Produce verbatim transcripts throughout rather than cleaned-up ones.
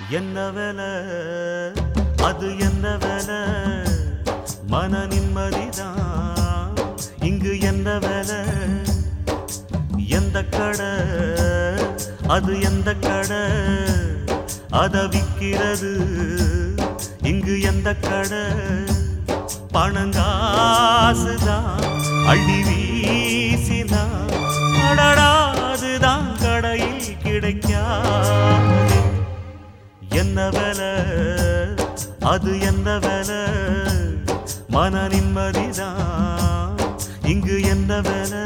என்ன வேலை அது என்ன வேலை மன நிம்மதிதான் இங்கு என்ன வேலை எந்த கடை அது எந்த கடை அத விக்கிறது இங்கு எந்த கடை பணங்காசுதான் அள்ளி வீசினா அடடாதுதான் கடையில் கிடைக்காது என்ன வேலை அது என்ன வேலை மன நிம்மதிதான் இங்கு என்ன வேலை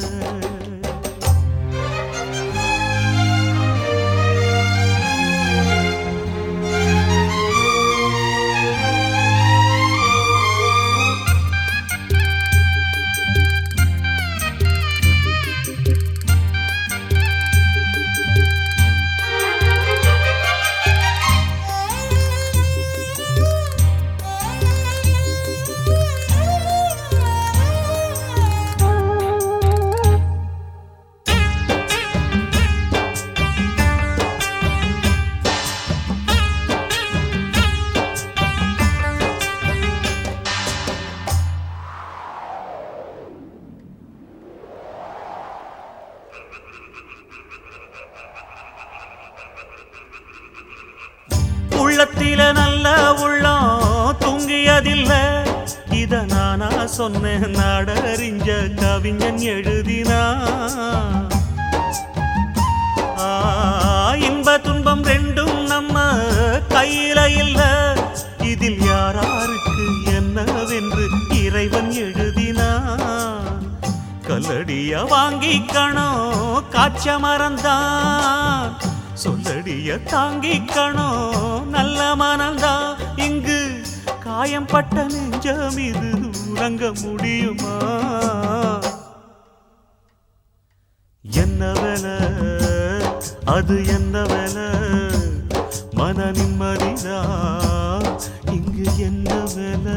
உள்ளத்தில நல்ல உள்ளம் தூங்கியதில்லை இத நானா சொன்னேன் நாடறிஞ்ச கவிஞன் எழுதினா இன்ப துன்பம் ரெண்டும் நம்ம கையில இல்ல இதில் யாராருக்கு என்னவென்று இறைவன் எழுதினா கல்லடிய வாங்கிக்கணும் காய்ச்ச மறந்தான் சொல்லடிய தாங்கிக்கணும் நல்ல மனந்தா இங்கு காயம் பட்ட நெஞ்சம் இது உறங்க முடியுமா என்ன வேலை அது என்ன வேலை மன நிம்மதிதா இங்கு என்ன வேலை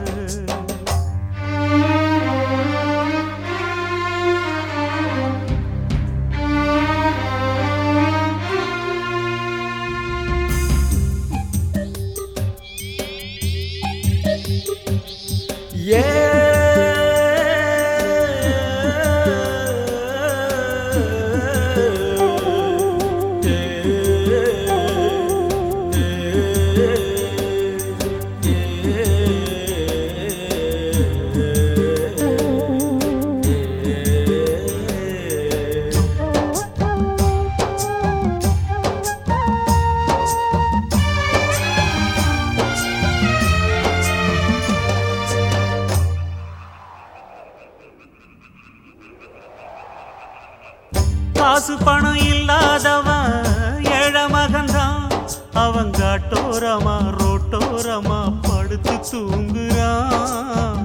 காசு பணம் இல்லாதவன் ஏழை மகன்தான் அவன் காட்டோரமா ரோட்டோரமா படுத்து தூங்குறான்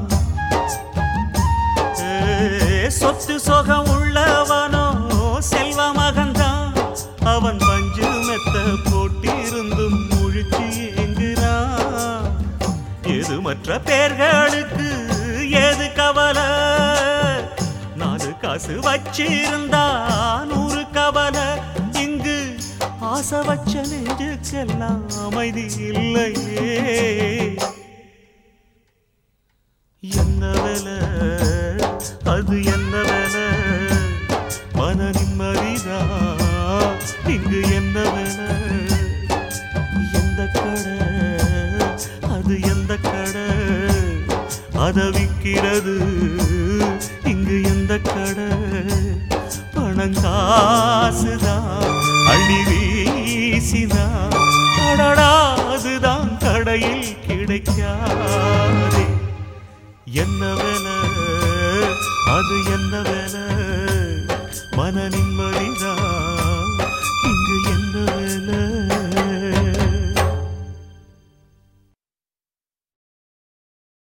சொத்து சொகம் உள்ளவனோ செல்வ மகன்தான் அவன் பஞ்சு மெத்த போட்டிருந்தும் முழிச்சு ஏங்குறான் எது மற்ற பேர்களுக்கு ஏது கவலை நாலு காசு வச்சிருந்தா நூறு கவலை இங்கு ஆசை வச்ச நெஞ்சுக்கெல்லாம் அமைதி இல்லையே என்ன வேலை அது என்ன வேலை மன நிம்மதிதா இங்கு என்ன வேலை எந்த கடை அது எந்த கடை அத விக்கிறது இங்கு எந்த கடை பணங்காசுதான் அள்ளி வீசினா அடடாதுதான் கடையில் கிடைக்காதே என்ன